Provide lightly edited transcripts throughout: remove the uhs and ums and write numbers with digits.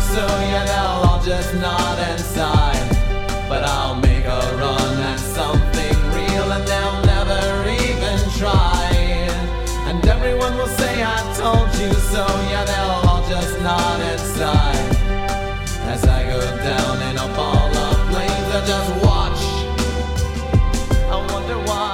so yeah, they'll all just nod and sigh. But I'll make a run at something real and they'll never even try. And everyone will say I told you so, yeah, they'll all just nod and sigh. As I go down in a ball of flames, they'll just watch. I wonder why.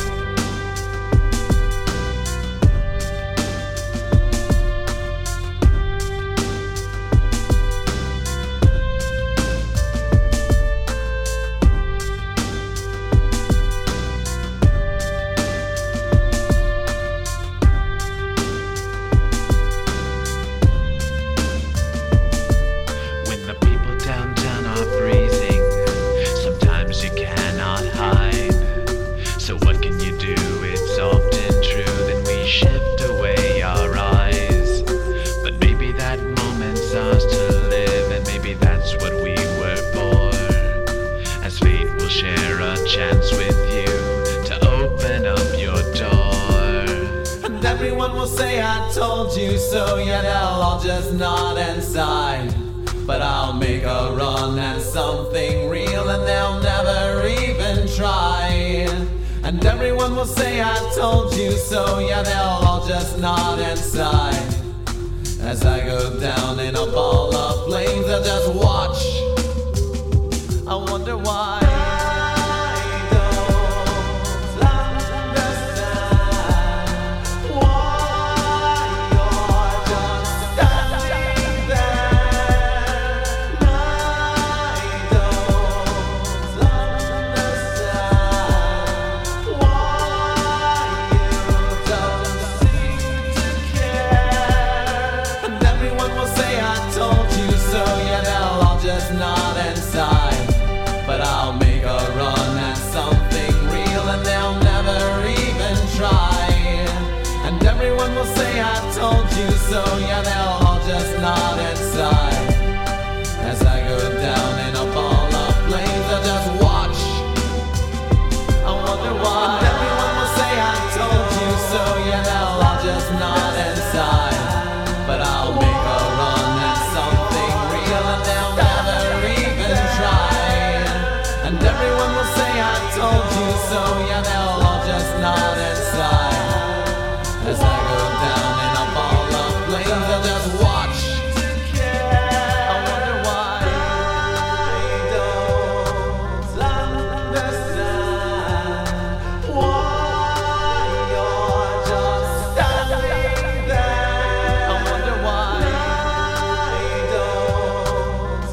Chance with you to open up your door. And everyone will say I told you so, yeah, they'll all just nod and sigh. But I'll make a run at something real and they'll never even try. And everyone will say I told you so, yeah, they'll all just nod and sigh. As I go down in a ball of flames, they'll just watch. I wonder why. Nod and sigh, but I'll make a run at something real and they'll never even try. And everyone will say I told you so, yeah, they'll all just nod and sigh. As I go down in a ball of flames, they'll just watch. I wonder why. And everyone will say I told you so, yeah, they'll all just nod and sigh. But I'll make a run at something real and they'll never even try. And everyone will say I told you so, yeah, they'll all just nod and sigh. As I go down in a ball of flames, they'll just watch. I wonder why. I don't understand why you're just standing there. I wonder why. I don't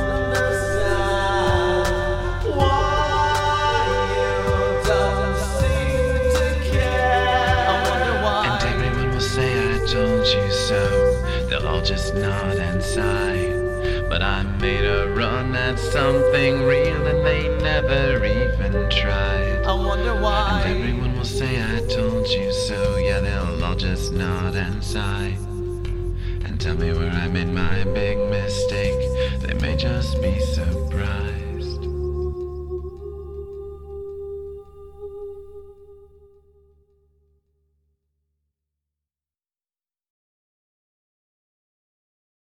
understand why you don't seem to care. I wonder why. And everyone will say I told you so. They'll all just nod and sigh. But I made a run at something real and they never even tried. I wonder why. And everyone will say I told you so. Yeah, they'll all just nod and sigh. And tell me where I made my big mistake. They may just be